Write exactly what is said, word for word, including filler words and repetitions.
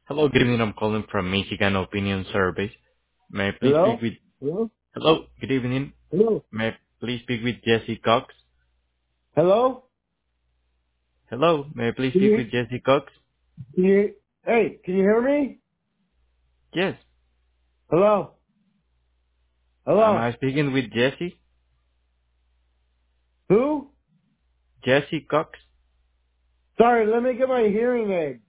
Hello, good evening. I'm calling from Michigan Opinion Service. May I please speak Hello? with... Hello? Hello, good evening. Hello? May I please speak with Jesse Cox? Hello? Hello, may I please Can speak you, with Jesse Cox? can you, hey, can you hear me? Yes. Hello? Am Hello? I speaking with Jesse? Who? Jesse Cox? Sorry, let me get my hearing aid.